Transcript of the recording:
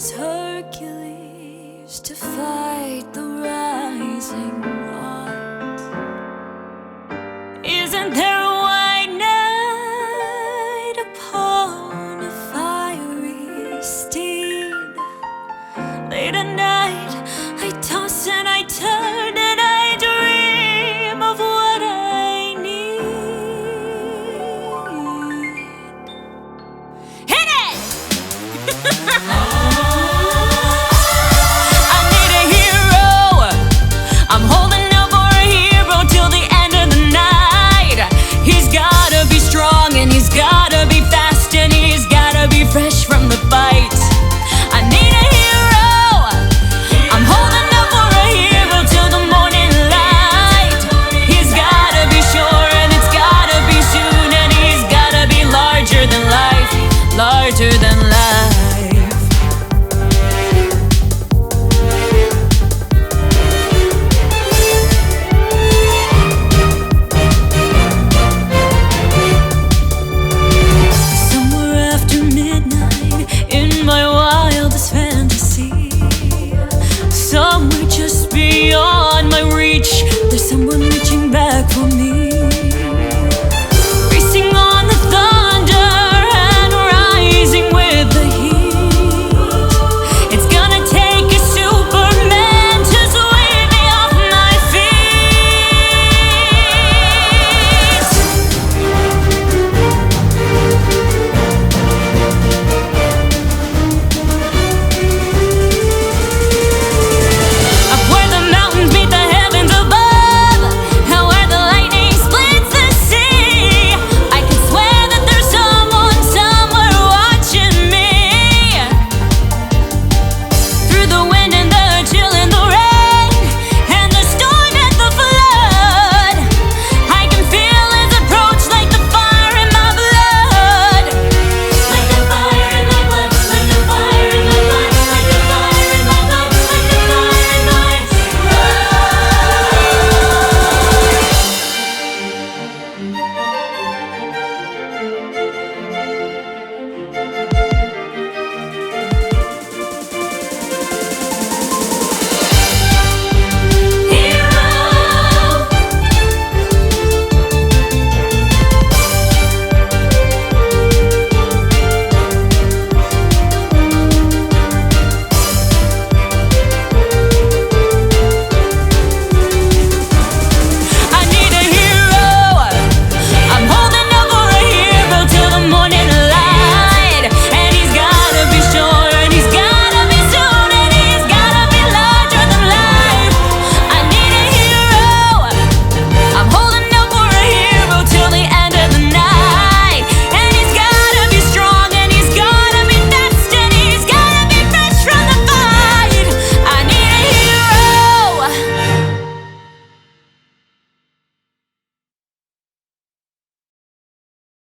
as Hercules to fight the rising odds. Isn't there a white knight upon a fiery steed? Late at night I toss and I turn and I dream of what I need. Hit it! I need a hero. I'm holding out for a hero till the end of the night. He's gotta be strong and he's gotta be fast and he's gotta be fresh from the fight. I need a hero. I'm holding out for a hero till the morning light. He's gotta be sure and it's gotta be soon and he's gotta be larger than life, larger than life. Somewhere just beyond my reach, there's someone reaching back for me.